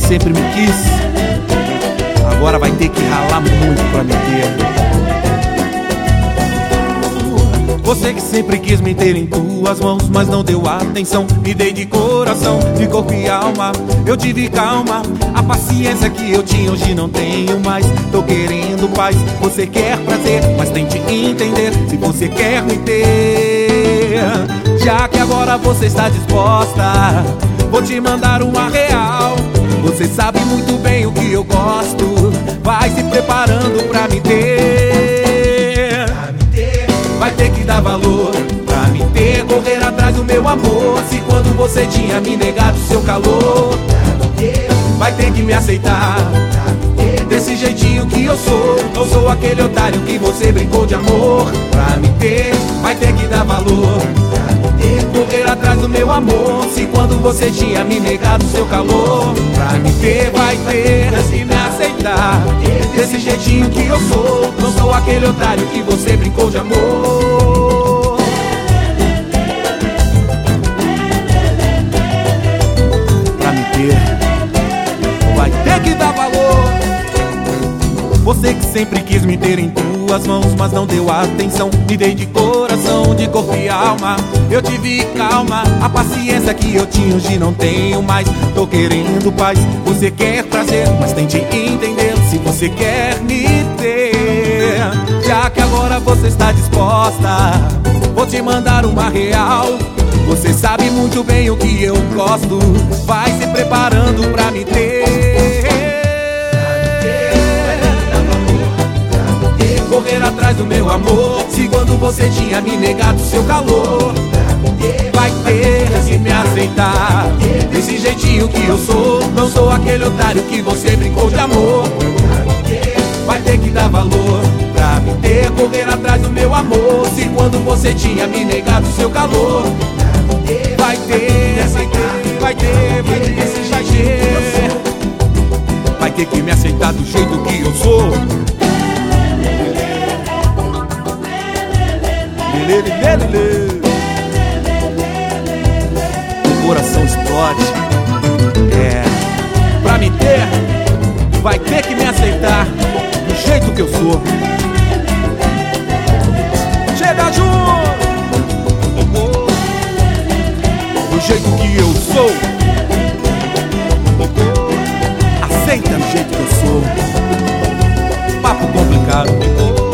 sempre me quis, agora vai ter que ralar muito pra me ter. Você que sempre quis me ter em tuas mãos, mas não deu atenção. Me dei de coração, de corpo e alma. Eu tive calma, a paciência que eu tinha hoje não tenho mais. Tô querendo paz, você quer prazer, mas tente entender se você quer me ter. Já que agora você está disposta, vou te mandar uma real. Você sabe muito bem o que eu gosto, vai se preparando pra me ter. Vai ter que dar valor pra me ter, correr atrás do meu amor. Se quando você tinha me negado seu calor, vai ter que me aceitar desse jeitinho que eu sou. Não sou aquele otário que você brincou de amor. Pra me ter, vai ter que dar valor pra me ter, correr atrás do meu amor. Se quando você tinha me negado seu calor, pra me ter, vai ter que me aceitar desse jeitinho que eu sou. Não sou aquele otário que você brincou de amor. Pra me ter, vai ter que dar valor. Você que sempre quis me ter em tuas mãos, mas não deu atenção. Me dei de coração, de corpo e alma. Eu tive calma, a paciência que eu tinha hoje não tenho mais. Tô querendo paz, você quer prazer, mas tente entender se você quer me ter. Já que agora você está disposta, vou te mandar uma real. Você sabe muito bem o que eu gosto, vai se preparando pra me ter. Correr atrás do meu amor. Se quando você tinha me negado seu calor, vai ter que me aceitar desse jeitinho que eu sou. Não sou aquele otário que você brincou de amor. Vai ter que dar valor pra me ter, correr atrás do meu amor. Se quando você tinha me negado seu calor, vai ter, vai ter esse jeitinho. Vai ter que me aceitar do jeito que eu sou. O coração explode. Pra me ter, vai ter que me aceitar do jeito que eu sou. Chega junto, do jeito que eu sou. Aceita do jeito que eu sou. Papo complicado.